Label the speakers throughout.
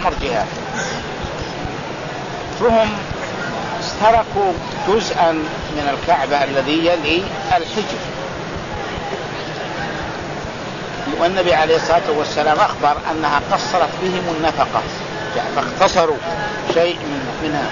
Speaker 1: مرجئة، فهم تركوا جزءا من الكعبة الذي يلي الحجر، والنبي عليه الصلاة والسلام أخبر أنها قصرت بهم النفقة فاختصروا شيء منها،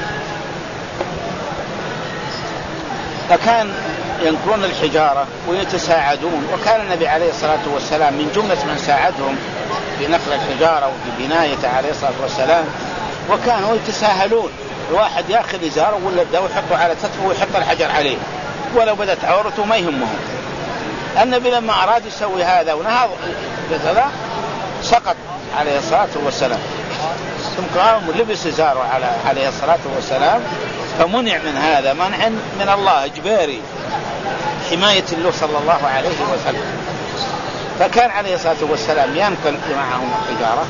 Speaker 1: فكان ينكرون الحجارة ويتساعدون. وكان النبي عليه الصلاة والسلام من جملة من ساعدهم في نقل الحجارة وفي بنايته عليه الصلاة والسلام، وكانوا يتساهلون، الواحد يأخذ إزاره ولا بدأ ويحطه على كتفه ويحط الحجر عليه ولو بدت عورته ما يهمهم. النبي لما أراد يسوي هذا ونهض سقط عليه الصلاة والسلام، ثم قام لبس إزاره عليه الصلاة والسلام، فمنع من هذا منع من الله إجباري حماية له صلى الله عليه وسلم. فكان عليه الصلاة والسلام ينقل معهم الحجارة،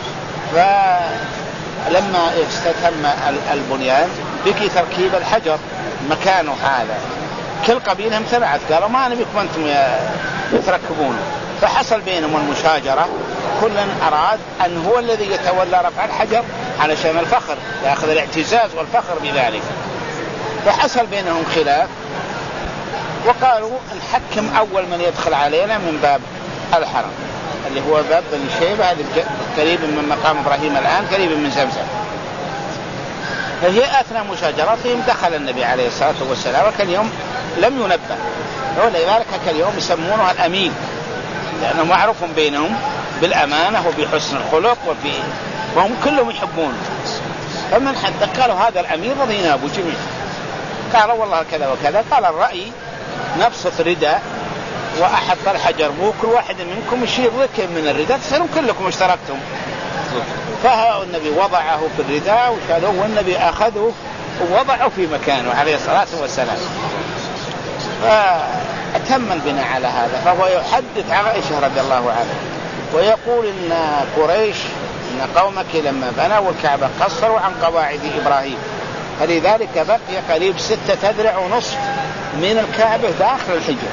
Speaker 1: فلما استتم البنيان بقي تركيب الحجر مكانه هذا، كل قبيلة امتنعت قالوا ما نبيكم أنتم يتركبونه، فحصل بينهم المشاجرة، كل أراد أن هو الذي يتولى رفع الحجر علشان الفخر، يأخذ الاعتزاز والفخر بذلك. فحصل بينهم خلاف، وقالوا نحكم أول من يدخل علينا من باب الحرم اللي هو باب بني شيبة قريب من مقام إبراهيم الآن قريب من زمزم. فهي أثناء مشاجرتهم دخل النبي عليه الصلاة والسلام، وكان يوم لم ينبه، ولذلك كان يوم يسمونه الأمين، لأنه معروف بينهم بالأمانة وبحسن الخلق وهم كلهم يحبونه. فمن حد قالوا هذا الأمير رضينا أبو جميع، قالوا والله كذا وكذا، قال الرأي نبسط رداء وأحط الحجر وكل واحد منكم يشيل ركب من الرداء تصيرون كلكم اشتركتم. فالنبي وضعه في الرداء وشالوه، والنبي أخذه ووضعه في مكانه عليه الصلاة والسلام. فأتم البناء على هذا. فهو يحدث عائشة رضي الله عنها ويقول إن قريش إن قومك لما بنوا الكعبة قصروا عن قواعد إبراهيم، فلذلك بقي قريب 6 أذرع ونصف من الكعبة داخل الحجر.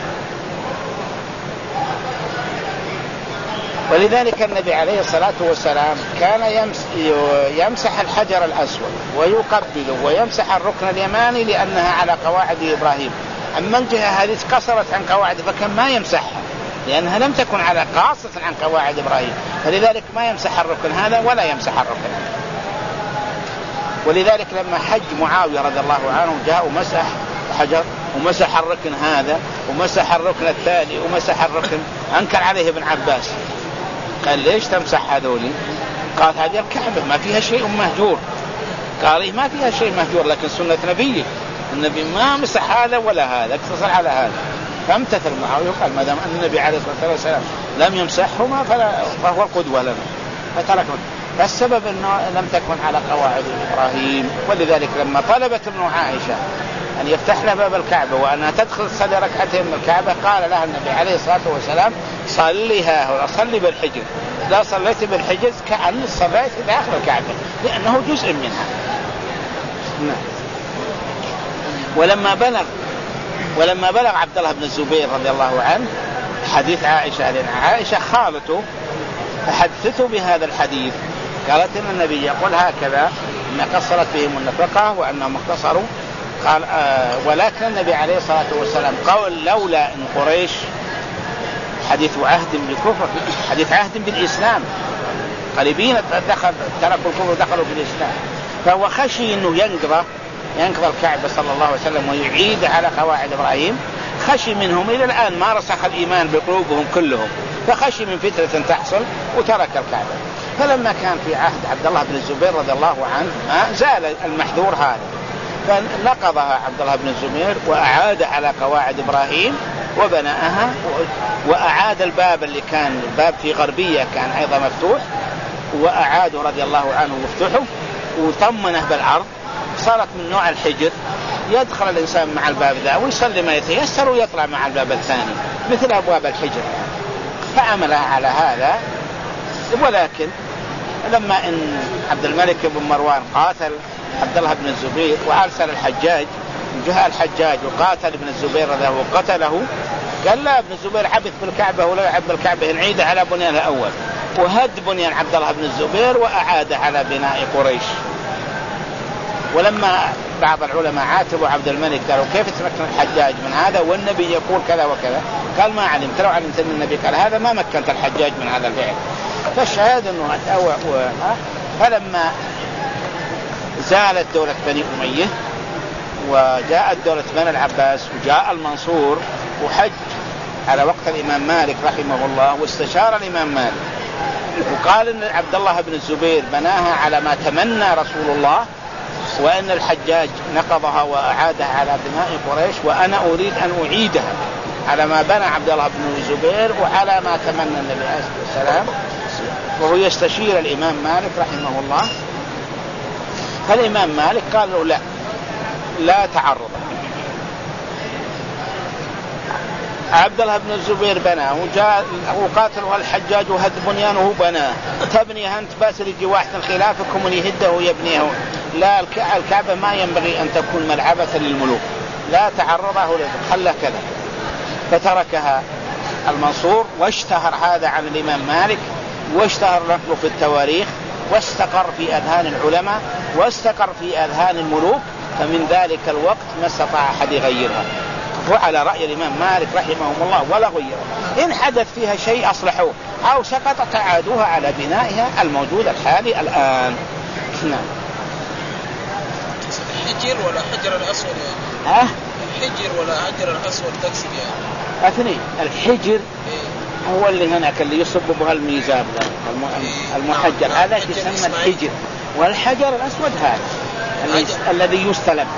Speaker 1: ولذلك النبي عليه الصلاة والسلام كان يمسح الحجر الأسود ويقبله ويمسح الركن اليماني لأنها على قواعد إبراهيم. أما الجهة هذه قصرت عن قواعد فكان ما يمسحها لأنها لم تكن على قاصة عن قواعد إبراهيم، فلذلك ما يمسح الركن هذا ولا يمسح الركن. ولذلك لما حج معاوية رضي الله عنه جاء ومسح حجر ومسح الركن هذا ومسح الركن الثاني ومسح الركن، أنكر عليه ابن عباس قال ليش تمسح هذولي؟ قال هذه الكعبة ما فيها شيء مهجور. قال إيه ما فيها شيء مهجور، لكن سنة نبيه النبي ما مسح هذا ولا هذا، اقتصر على هذا. فامتثل معاوية وقال ما دام أن النبي عليه الصلاة والسلام لم يمسحهما فهو القدوة لنا فتركه. فالسبب أنه لم تكن على قواعد إبراهيم. ولذلك لما طلبت ابن عائشة أن يفتح لها باب الكعبة وأنها تدخل تصلي ركعتين من الكعبة، قال لها النبي عليه الصلاة والسلام صليها صلي بالحجر، لا صليت بالحجر كأن صليت داخل الكعبة لأنه جزء منها. ولما بلغ عبد الله بن الزبير رضي الله عنه حديث عائشة، لأن عائشة خالته فحدثته بهذا الحديث، قالت إن النبي يقول هكذا إن قصرت بهم النفقة وأنهم اقتصروا. قال ولكن النبي عليه الصلاة والسلام قال لولا إن قريش حديث عهد بالكفر، حديث عهد بالإسلام، قريبين تركوا الكفر ودخلوا في الإسلام، فهو خشي إنه ينقض الكعبة صلى الله عليه وسلم ويعيد على قواعد إبراهيم. خشي منهم إلى الآن ما رسخ الإيمان بقلوبهم كلهم، فخشي من فتنة تحصل وترك الكعبة. فلما كان في عهد عبد الله بن الزبير رضي الله عنه زال المحذور هذا، فنقضها عبد الله بن الزبير وأعاد على قواعد إبراهيم وبناءها، وأعاد الباب اللي كان الباب في غربية كان أيضا مفتوح وأعاده رضي الله عنه مفتوحه وطمنه بالعرض، صارت من نوع الحجر يدخل الإنسان مع الباب ذا ويصلي ما يتيسر ويطلع مع الباب الثاني مثل أبواب الحجر، فعملها على هذا. ولكن لما إن عبد الملك بن مروان قاتل عبد الله بن الزبير وأرسل الحجاج، جاء الحجاج وقاتل ابن الزبير وقتله، قال لا ابن الزبير عبث بالكعبة ولا يعب بالكعبة نعيد على بنيانها الأول، وهد بنيان عبد الله بن الزبير وأعاد على بناء قريش. ولما بعض العلماء عاتبوا عبد الملك قالوا كيف تمكن الحجاج من هذا والنبي يقول كذا وكذا؟ قال ما علمت، لو علمت أن النبي قال هذا ما مكنت الحجاج من هذا الفعل. فالشهادة أنه فلما زالت دولة بني أمية وجاءت دولة بني العباس وجاء المنصور وحج على وقت الإمام مالك رحمه الله، واستشار الإمام مالك وقال إن عبد الله بن الزبير بناها على ما تمنى رسول الله، وأن الحجاج نقضها وأعادها على بناء قريش، وأنا أريد أن أعيدها على ما بنى عبد الله بن الزبير وعلى ما تمنى النبي عليه الصلاة والسلام. وهو يستشير الإمام مالك رحمه الله. فالإمام مالك قال له لا تعرض، عبد الله بن الزبير بناه وجاء وقاتله الحجاج وهد بنيانه بناه، تبني أنت بس رجي واحد خلافكم من يهده ويبنيه. لا، الكعبة ما ينبغي أن تكون ملعبة للملوك، لا تعرضه خلى كذا. فتركها المنصور، واشتهر هذا عن الإمام مالك، واشتهر نقله في التواريخ، واستقر في أذهان العلماء، واستقر في أذهان الملوك. فمن ذلك الوقت ما استطاع أحد يغيرها، وعلى رأي الإمام مالك رحمه الله ولا غيره. إن حدث فيها شيء أصلحوه، أو سقطت عادوها على بنائها الموجود الحالي الآن. نعم.
Speaker 2: حجر ولا حجر الأسود
Speaker 1: يعني؟
Speaker 2: حجر ولا حجر الأسود تقصد يعني؟
Speaker 1: أثنين. الحجر هو اللي هناك اللي يصب بها الميزاب المحجر، هذا يسمى الحجر. والحجر الأسود هذا الذي يستلم،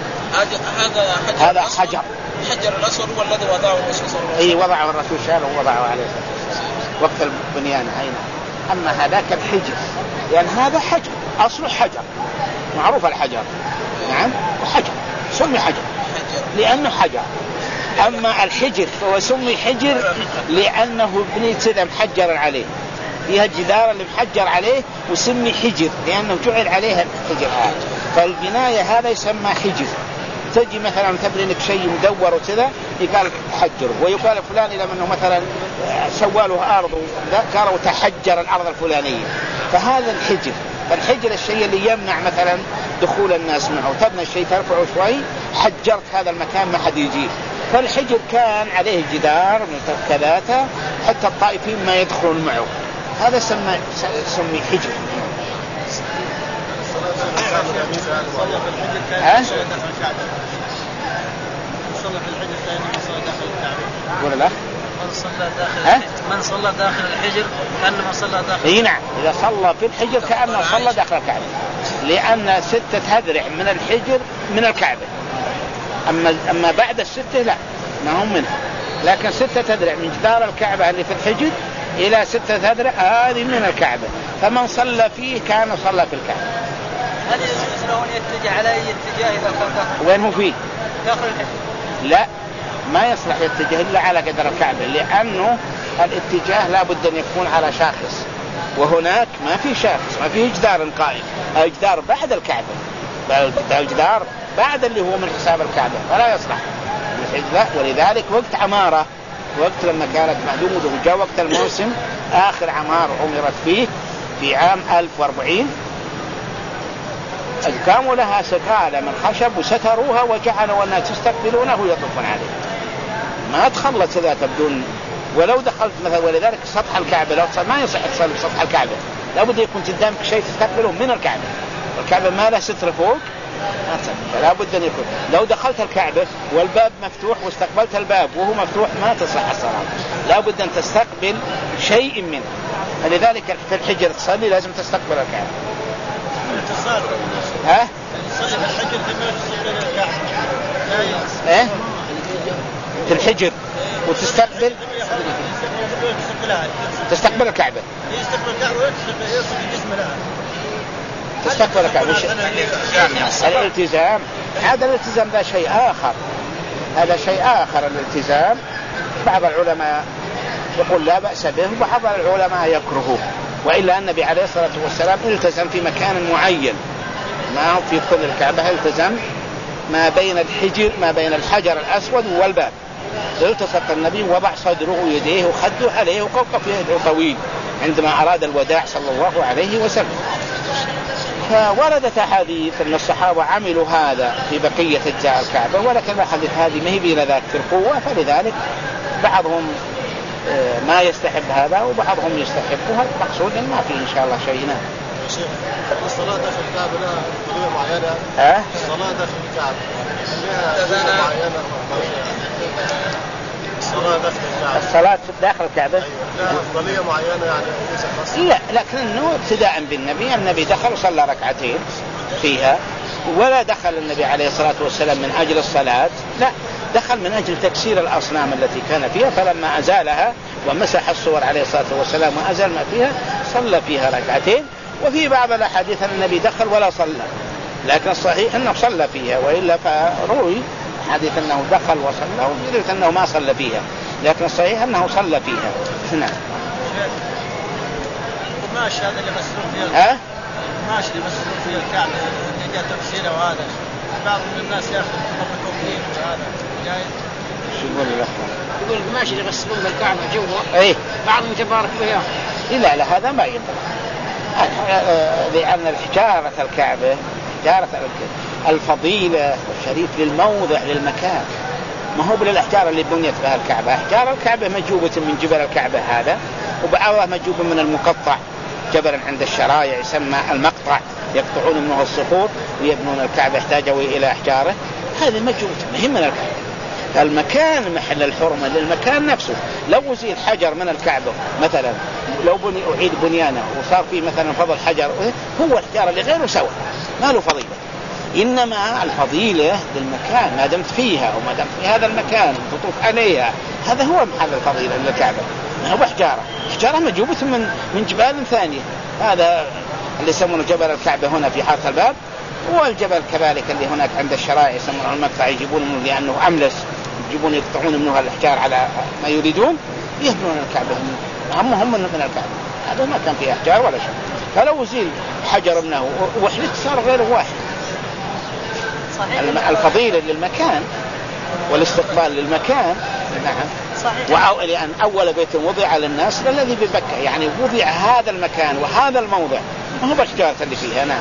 Speaker 1: هذا حجر.
Speaker 2: الحجر الأسود هو الذي وضعه الرسول صلى الله عليه وسلم.
Speaker 1: وضعه الرسول شاله ووضعه عليه وقت البنيان. أما هذاك الحجر يعني هذا حجر، أصله حجر معروف الحجر. نعم، حجر سمي حجر لأنه حجر. أما الحجر فهو سمي حجر لأنه بني كذا محجر عليه، فيها الجدار اللي محجر عليه وسمي حجر لأنه جعل عليها الحجر. فالبناية هذا يسمى حجر. تجي مثلا تبني لك شيء مدور وكذا يقال حجر، ويقال فلان إذا منه مثلا سواله أرض قالوا تحجر الأرض الفلانية، فهذا الحجر. فالحجر الشيء اللي يمنع مثلا دخول الناس معه، تبنى الشيء ترفعه شوي حجرت هذا المكان ما حد يجيه. فالحجر كان عليه جدار كذاته حتى الطائفين ما يدخلون معه، هذا سمي حجر. ولا لا؟
Speaker 3: من صلى داخل الحجر كأنما صلى داخل.
Speaker 1: اي نعم، إذا صلى في الحجر كأنه صلى داخل الكعبة، لأن 6 أذرع من الحجر من الكعبة. أما بعد 6 لا، ما هم منها، لكن 6 أذرع من جدار الكعبة اللي في الحجر إلى 6 أذرع هذه من الكعبة، فمن صلى فيه كان صلى في الكعبة.
Speaker 3: هل يجوز له أن يتجه على أي اتجاه إذا كان داخل؟
Speaker 1: وين هو فيه؟
Speaker 3: داخل الحجر.
Speaker 1: لا، ما يصلح يتجه إلا على قدر الكعبة، لأنه الاتجاه لا بد أن يكون على شاخص، وهناك ما في شاخص، ما في جدار قائم، الجدار بعد الكعبة، الجدار بعد اللي هو من حساب الكعبة، فلا يصلح. ولذلك وقت عمارة، وقت لما كانت معدومة وجاء وقت الموسم آخر عمار عمرت فيه في عام 1040، قاموا لها سقالة من خشب وستروها وجعلوا الناس يستقبلونه ويطوفون عليه، ما تخلص ذات بدون. ولو دخلت مثلا، ولذلك سطح الكعبة لو ما يصح تصلي بسطح الكعبة، لابد يكون قدامك شيء تستقبله من الكعبة، والكعبة ما لها ستر فوق، فلا بد أن يكون. لو دخلت الكعبة والباب مفتوح واستقبلت الباب وهو مفتوح ما تصح الصلاة، لا بد أن تستقبل شيء منه. فلذلك في الحجر تصلي لازم تستقبل الكعبة. ها؟ في الحجر وتستقبل تستقبل الكعبة، تستقبل الكعبة. الالتزام هذا الالتزام ده شيء آخر، هذا شيء آخر الالتزام. بعض العلماء يقول لا بأس به، وبعض العلماء يكرهه، وإلا النبي عليه الصلاة والسلام التزم في مكان معين، ما هو في كل الكعبة، التزم ما بين الحجر، ما بين الحجر الأسود والباب، التصق النبي وضع صدره ويديه وخده عليه وقوقف يده طويل، عندما أراد الوداع صلى الله عليه وسلم. فوردت أحاديث أن الصحابة عملوا هذا في بقية أجزاء الكعبة، ولكن الأحاديث هذه ما هي بين ذاك في القوة، فلذلك بعضهم ما يستحب هذا وبعضهم يستحبها. المقصود إن ما في إن شاء الله شيء.
Speaker 4: الصلاة داخل الكعبة لها طريقة معينة. الصلاة داخل الكعبة لها معينة.
Speaker 1: الصلاة داخل الكعبة
Speaker 4: لها أفضلية معينة يعني.
Speaker 1: لا، لكنه ابتداء بالنبي، النبي دخل وصلى ركعتين فيها، ولا دخل النبي عليه الصلاة والسلام من أجل الصلاة، لا، دخل من أجل تكسير الأصنام التي كان فيها، فلما أزالها ومسح الصور عليه الصلاة والسلام وأزال ما فيها صلى فيها ركعتين. وفي بعض الأحاديث أن النبي دخل ولا صلى، لكن الصحيح أنه صلى فيها، وإلا فروي حديث أنه دخل وصلى ويريد أنه ما صلى فيها، لكن الصحيح أنه صلى فيها. نعم.
Speaker 3: ماشي هذا اللي مسلوب فيها. ماشي اللي مسلوب فيها الكعبة اللي جاء تفسيره، وهذا بعض من الناس ياخذ التوقيت وهذا جايز.
Speaker 1: شو يقول الأخوة؟
Speaker 3: يقول ماشي اللي يغسلون بالكعبة جوا بعضهم تبارك بها.
Speaker 1: لا هذا ما ينبغي، لأن الحجارة الكعبة حجارة الفضيلة والشريف للموضع للمكان، ما هو بالأحجار اللي بنيت بها الكعبة. أحجار الكعبة مجوبة من جبل الكعبة هذا، وبعضها مجوبة من المقطع، جبل عند الشرايع يسمى المقطع، يقطعون منه الصخور ويبنون الكعبة، يحتاجوا إلى أحجاره، هذه مجوبة مهم من الكعبة. المكان محل الحرمة للمكان نفسه. لو زيل حجر من الكعبة مثلا، لو أعيد بنيانه وصار فيه مثلا فضل حجر، هو الحجارة اللي غيره سوى ما له فضيلة، إنما الفضيلة للمكان ما دمت فيها وما دمت في هذا المكان تطوف عليها، هذا هو محل الفضيلة للكعبة. ما هو حجارة مجوبة من جبال ثانية، هذا اللي يسمونه جبل الكعبة هنا في حارة الباب، والجبل كذلك اللي هناك عند الشرايع يسمونه المقطع، يجيبون منه لأنه أملس، يجيبون يقطعون منه الأحجار على ما يريدون، يهدون الكعبة هم من الكعبة، هذا ما كان فيه أحجار ولا شيء. فلو زيل حجر منه وحلت صار غير واحد. الفضيلة للمكان والاستقبال للمكان. نعم. لأن أول بيت وضع للناس الذي ببكة، يعني وضع هذا المكان وهذا الموضع، ما هو بأشجار اللي فيها. نعم.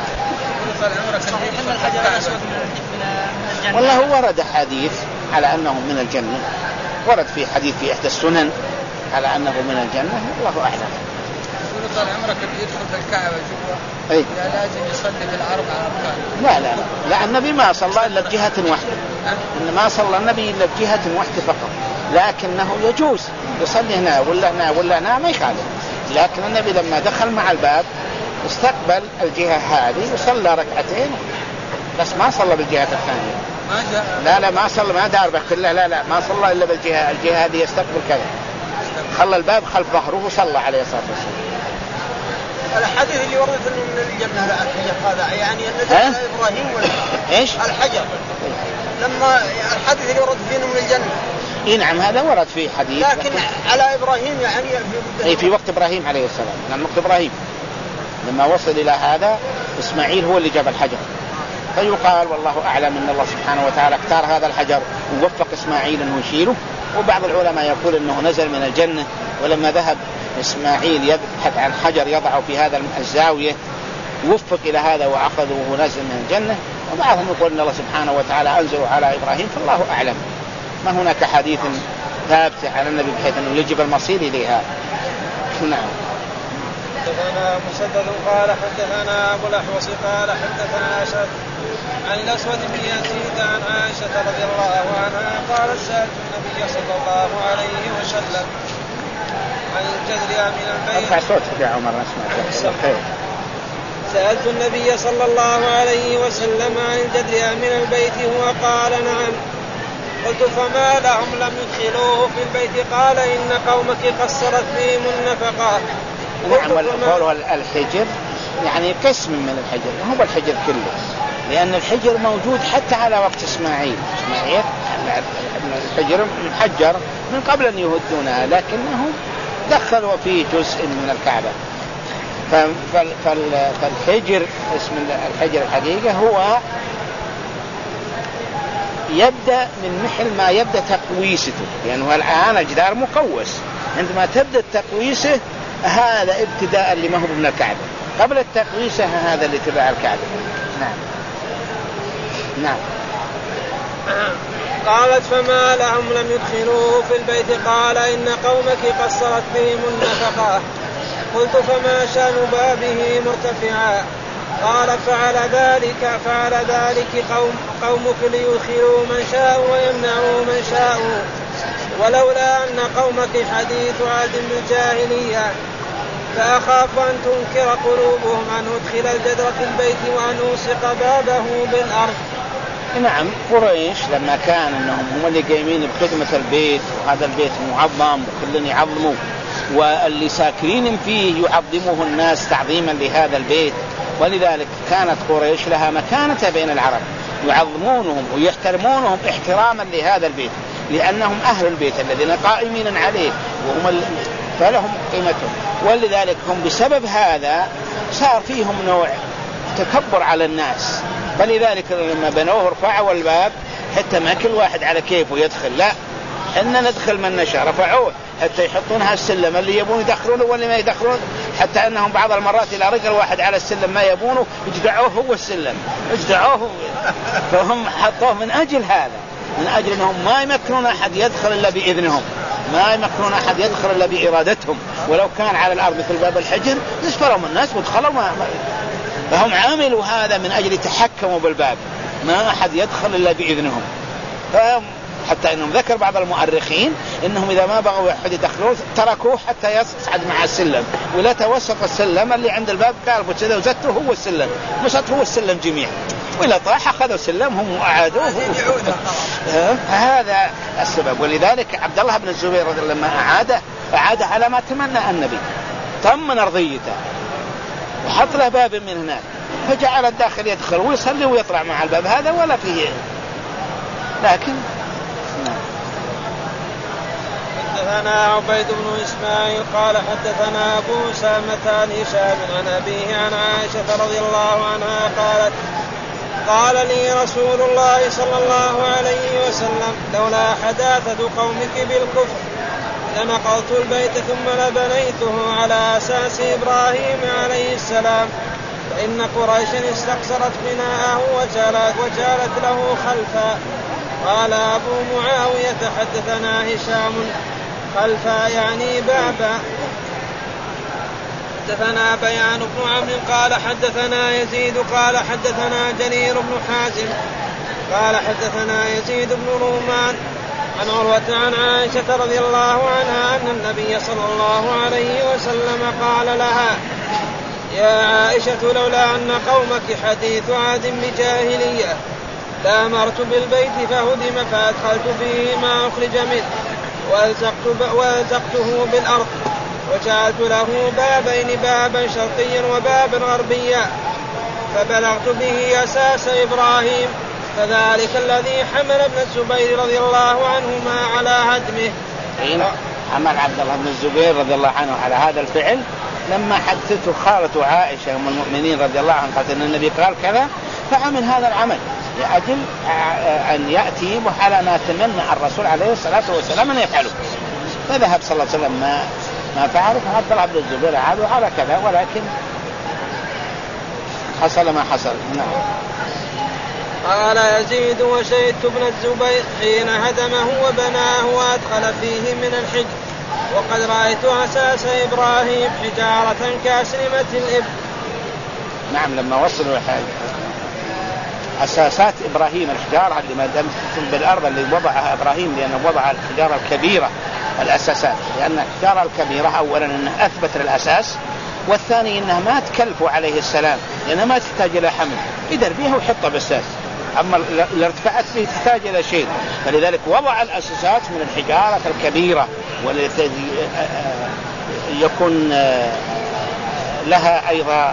Speaker 1: والله ورد حديث على أنه من الجنة، ورد في حديث في إحدى السنن على أنه من الجنة، الله أعلم.
Speaker 2: طال عمرك اللي يدخل في الكعبة جوا لازم يصلي بالعرض على الكعبة.
Speaker 1: لا النبي ما صلى إلا بجهة واحدة، ما صلى النبي إلا بجهة واحدة فقط، لكنه يجوز يصلي هنا ولا هنا ما يخالف. لكن النبي لما دخل مع الباب استقبل الجهة هذه وصلى ركعتين بس، ما صلى بالجهة الثانية. لا ما صلى، ما دار بكله، لا ما صلى إلا بالجهة هذه يستقبل كذا، خلى الباب خلف ظهره وصلى عليه الصلاة والسلام.
Speaker 3: الحديث اللي ورد من الجنة الحجر هذا يعني النبي على إبراهيم ولا
Speaker 1: إيش
Speaker 3: الحجر لما الحديث اللي ورد فيه من الجنة.
Speaker 1: نعم هذا ورد فيه حديث،
Speaker 3: لكن على إبراهيم يعني
Speaker 1: في وقت إبراهيم عليه السلام، يعني وقت إبراهيم لما وصل إلى هذا إسماعيل هو اللي جاب الحجر، فيقال والله أعلم أن الله سبحانه وتعالى اختار هذا الحجر ووفق إسماعيل أنه يشيله. وبعض العلماء يقول أنه نزل من الجنة، ولما ذهب إسماعيل يبحث عن حجر يضعه في هذا الزاوية وفق إلى هذا وأخذه وهو نزل من الجنة. وبعضهم يقول أن الله سبحانه وتعالى أنزله على إبراهيم، فالله أعلم. ما هناك حديث ثابت على النبي بحيث أنه يجب المصير إليها. نعم.
Speaker 2: حدثنا مسدد قال حدثنا أبو الأحوص قال حدثنا أشهد عن الأسود بن يزيد عن عائشة رضي الله عنها قالت سألت النبي صلى الله عليه وسلم عن الجذر من البيت.
Speaker 1: أرفع صوتك يا عمر أسمع.
Speaker 2: سألت النبي صلى الله عليه وسلم عن الجذر من البيت وقال نعم. قلت فما لهم لم يدخلوه في البيت؟ قال إن قومك قصرت فيهم النفقة.
Speaker 1: نعم. والقول الحجر يعني قسم من الحجر، هو الحجر كله، لأن الحجر موجود حتى على وقت إسماعيل الحجر محجر من قبل أن يهدونها، لكنهم دخلوا فيه جزء من الكعبة. فالحجر اسم الحجر الحقيقة هو يبدأ من محل ما يبدأ تقويسته، لأنه الآن الجدار مقوس، عندما تبدأ تقويسه هذا ابتداء لما هو من الكعبة قبل التقويسة، هذا لاتباع الكعبة. نعم. نعم.
Speaker 2: قالت فما لهم لم يدخلوه في البيت؟ قال إن قومك قصرت بهم النفقة. قلت فما شأن بابه مرتفعا؟ قال فعل ذلك قومك ليدخلوا من شاء ويمنعوا من شاء، ولولا أن قومك حديث عهد بالجاهلية فأخاف أن تنكر قلوبهم أن أدخل الجدر في البيت وأن أوسق بابه بالأرض.
Speaker 1: نعم. قريش لما كان أنهم هم اللي قايمين بخدمة البيت، وهذا البيت معظم وكلن يعظموا، واللي ساكنين فيه يعظموه الناس تعظيما لهذا البيت، ولذلك كانت قريش لها مكانة بين العرب، يعظمونهم ويحترمونهم احتراما لهذا البيت، لأنهم أهل البيت الذين قائمين عليه وهم فلهم قيمتهم. ولذلك هم بسبب هذا صار فيهم نوع تكبر على الناس، فلذلك لما بنوه رفعوا الباب حتى ما كل واحد على كيفه يدخل، لا إننا ندخل من نشاء، رفعوه حتى يحطونها السلم اللي يبون يدخلونه واللي ما يدخلون، حتى أنهم بعض المرات إلى رجل واحد على السلم ما يبونه يجدعوه هو السلم، يجدعوه. فهم حطوه من أجل هذا، من أجل أنهم ما يمكنون أحد يدخل إلا بإذنهم، ما يمكنون أحد يدخل إلا بإرادتهم، ولو كان على الأرض مثل باب الحجر نسفرهم الناس ودخلوا فهم عاملوا هذا من أجل يتحكموا بالباب، ما أحد يدخل إلا بإذنهم. حتى إنهم ذكر بعض المؤرخين إنهم إذا ما بغوا أحد يدخلوه تركوه حتى يصعد مع السلم، ولا توسط السلم اللي عند الباب قالوا كذا وزته هو السلم، مسط هو السلم جميع، وإلا طاح أخذوا سلمهم وأعادوه. هذا السبب. ولذلك عبد الله بن الزبير رضي الله عنه لما أعاد على ما تمنى النبي، طمن أرضيته وحط له باب من هناك، فجعل الداخل يدخل ويصلي ويطلع مع الباب هذا ولا فيه. لكن
Speaker 2: حدثنا عبيد بن إسماعيل قال حدثنا أبو أسامة عن هشام عن أبيه عن عائشة رضي الله عنها قالت قال لي رسول الله صلى الله عليه وسلم لولا حداثة قومك بالكفر لنقضت البيت ثم لبنيته على أساس إبراهيم عليه السلام، فإن قريشا استقصرت بناءه وجعلت له خلفا. قال أبو معاوية حدثنا هشام خلفا يعني بابا. حدثنا بيان بن عمرو قال حدثنا يزيد قال حدثنا جرير بن حازم قال حدثنا يزيد بن رومان عن عروة عن عائشة رضي الله عنها أن النبي صلى الله عليه وسلم قال لها يا عائشة لولا أن قومك حديث عهد بجاهلية لأمرت بالبيت فهدم فأدخلت فيه ما أخرج منه وألزقته بالأرض وجعلت له بابين، بابا شرقيا وبابا غربيا، فبلغت به أساس إبراهيم، فذلك الذي حمل ابن الزبير رضي الله عنهما على هدمه.
Speaker 1: حمل عبد الله بن الزبير رضي الله عنه على هذا الفعل لما حدثته خالته عائشة أم المؤمنين رضي الله عنها قالت أن النبي قال كذا، فعمل هذا العمل لأجل أن يأتي على ما تمنى الرسول عليه الصلاة والسلام أن يفعله، فذهب صلى الله عليه وسلم ما فعله، فعبد الله بن الزبير عادوا على كذا، ولكن حصل ما حصل. نعم.
Speaker 2: قال يزيد وشهدت ابن الزبير حين هدمه وبناه وأدخل فيه من الحجر، وقد رأيت أساس إبراهيم حجارة كأسنمة الإبل.
Speaker 1: نعم. لما وصلوا أساسات إبراهيم الحجارة اللي ما دمت بالأرض اللي وضعها إبراهيم، لأنه وضع الحجارة الكبيرة الأساسات، لأن الحجارة الكبيرة أولا أنها أثبت للأساس، والثاني أنها ما تكلفوا عليه السلام لأنها ما تحتاج إلى حمل، يدر بيها ويحطها بالأساس، أما اللي ارتفعت به تحتاج إلى شيء، فلذلك وضع الأساسات من الحجارة الكبيرة والتي يكون لها أيضا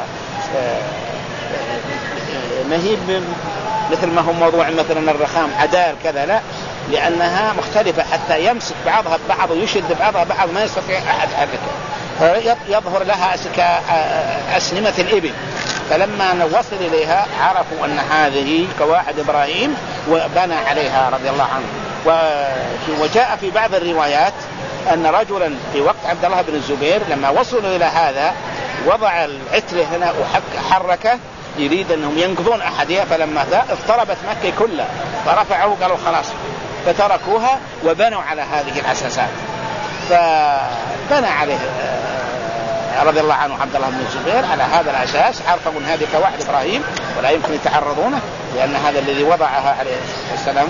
Speaker 1: مهيب مثل ما هو موضوع مثلا الرخام عدال كذا، لا، لأنها مختلفة حتى يمسك بعضها ببعض ويشد بعضها بعض ما يستطيع أحد حركة، يظهر لها كأسنمة الإبل. فلما وصل إليها عرفوا أن هذه قواعد إبراهيم وبنى عليها رضي الله عنه. وجاء في بعض الروايات أن رجلا في وقت عبد الله بن الزبير لما وصلوا إلى هذا وضع العتلة هنا وحركه يريد أنهم ينقذون أحدها، فلما اضطربت مكة كلها فرفعوا قالوا خلاص، فتركوها وبنوا على هذه الأساسات. فبنى عليه رضي الله عنه عبد الله بن الزبير على هذا الأساس، عرفوا أن هذه قواعد إبراهيم ولا يمكن يتعرضونه، لأن هذا الذي وضعها عليه السلام.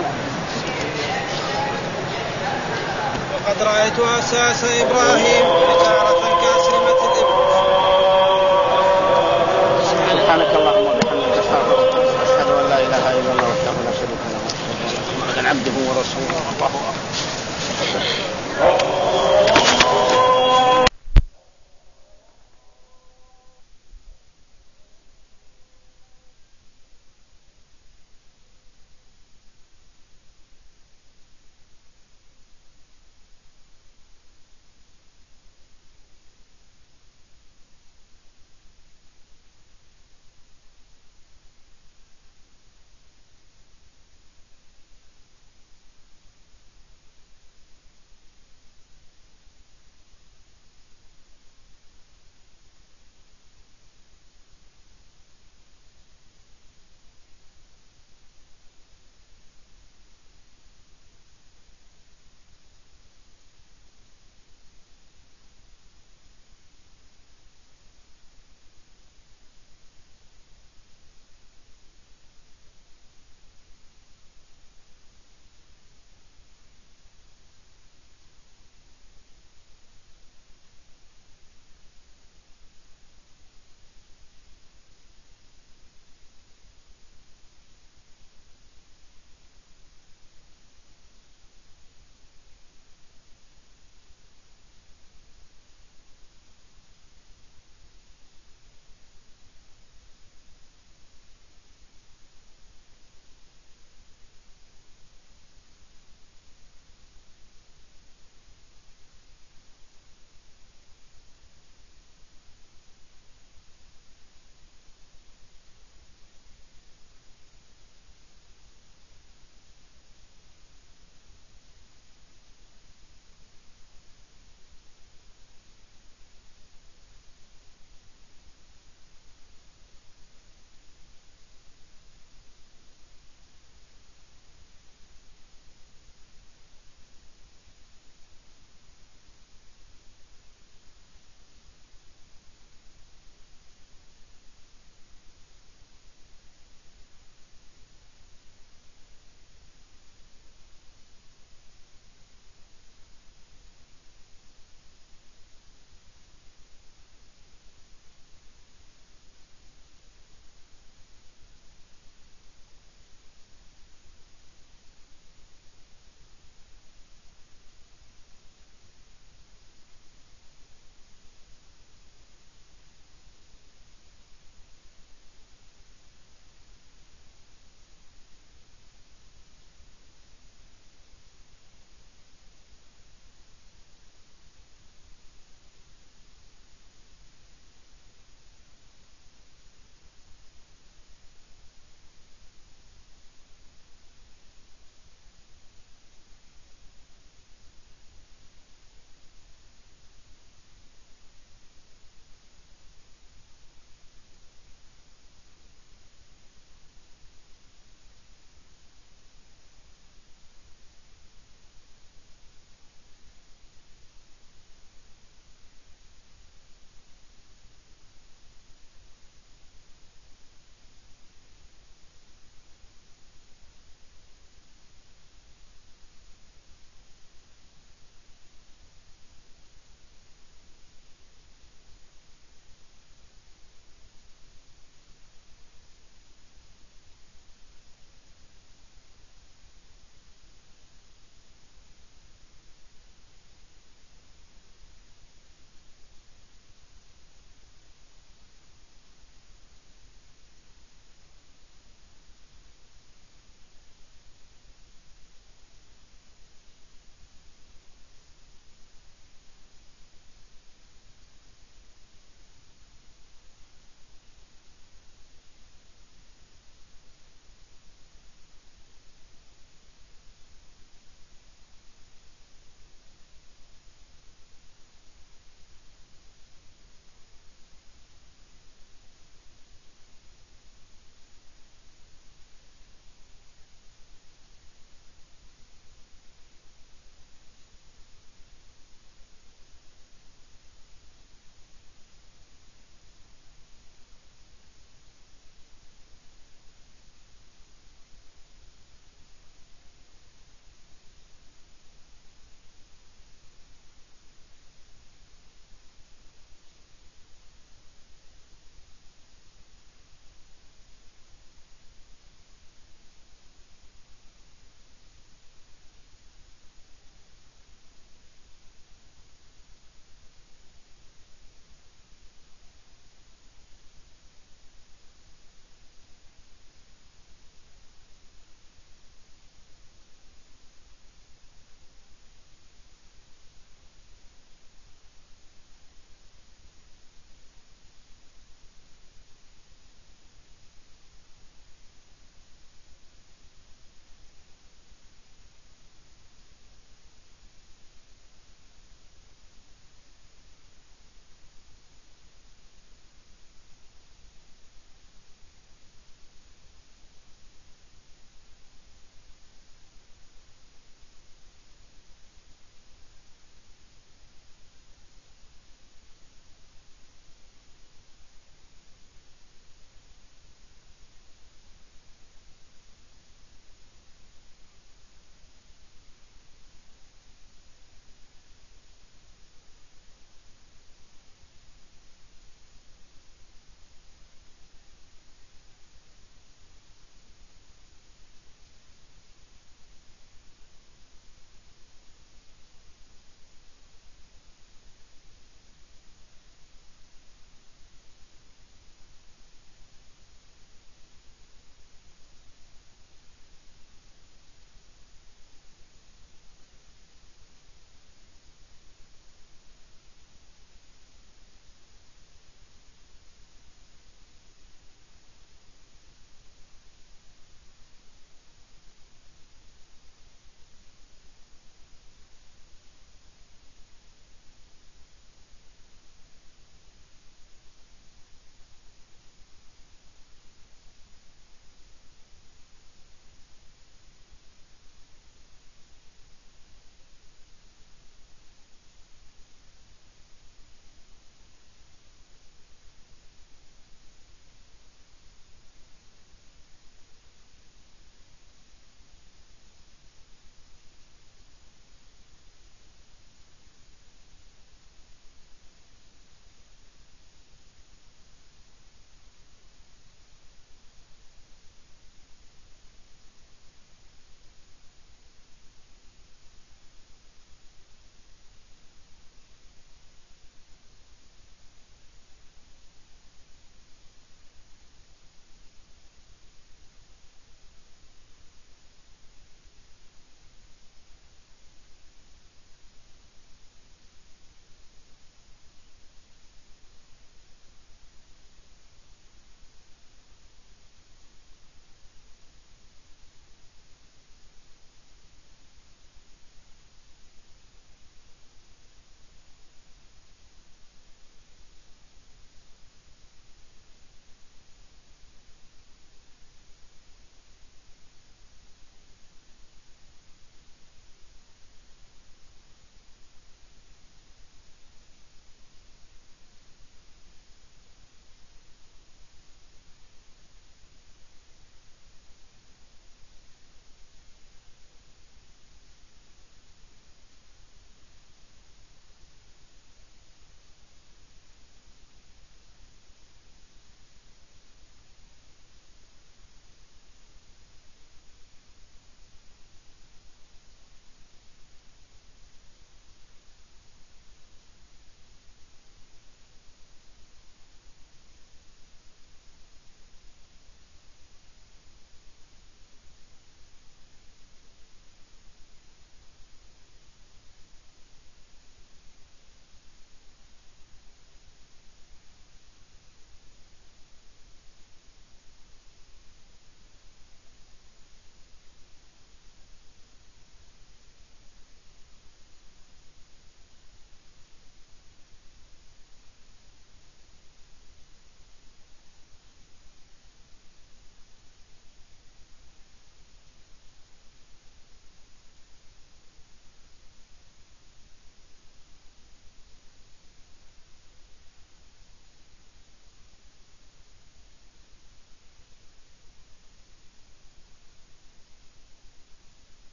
Speaker 2: وقد رأيت أساس إبراهيم تارة